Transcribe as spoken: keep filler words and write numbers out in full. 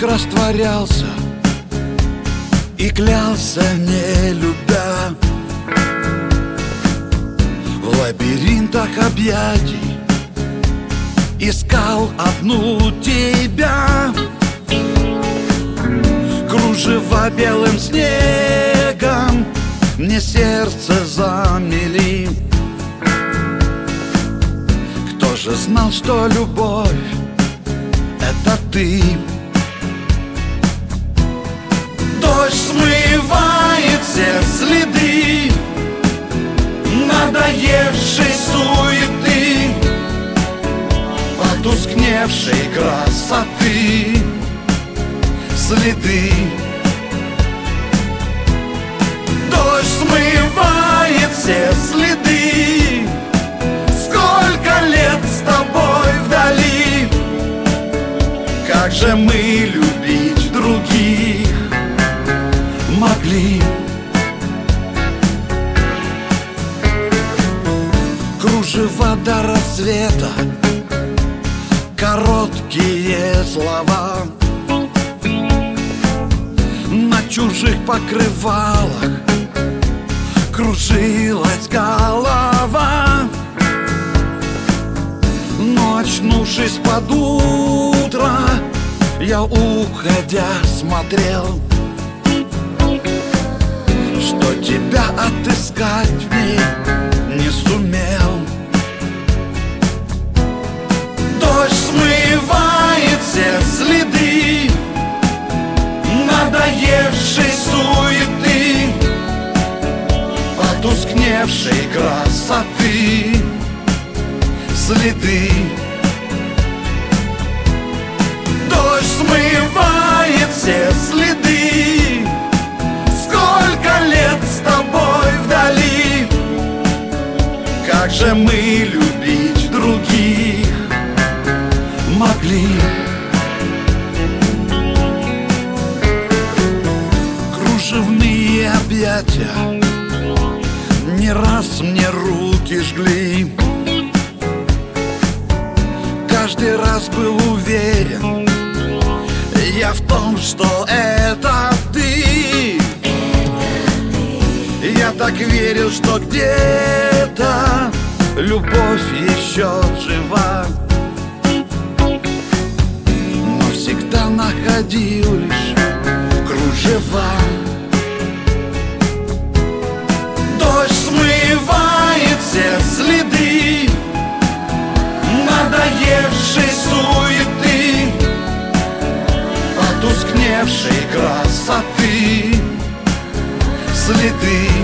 растворялся и клялся, не любя, в лабиринтах объятий искал одну тебя. Кружева белым снегом мне сердце замели. Кто же знал, что любовь — это ты? Дождь смывает все следы надоевшей суеты, потускневшей красоты следы. Дождь смывает все следы. Сколько лет с тобой вдали, как же мы любить других могли. Кружева до рассвета, короткие слова, на чужих покрывалах кружилась голова. Но, очнувшись под утро, я, уходя, смотрел, что тебя отыскать в ней не сумел. Дождь смывает все следы надоевшей суеты, потускневшей красоты следы. Дождь смывает все следы. Сколько лет с тобой вдали, как же мы любить других могли. Кружевные объятия не раз мне руки жгли. Каждый раз был уверен я в том, что это ты. Я так верил, что где-то любовь еще жива, но всегда находил лишь кружева. Дождь смывает все следы надоевшей суеты, потускневшей красоты следы.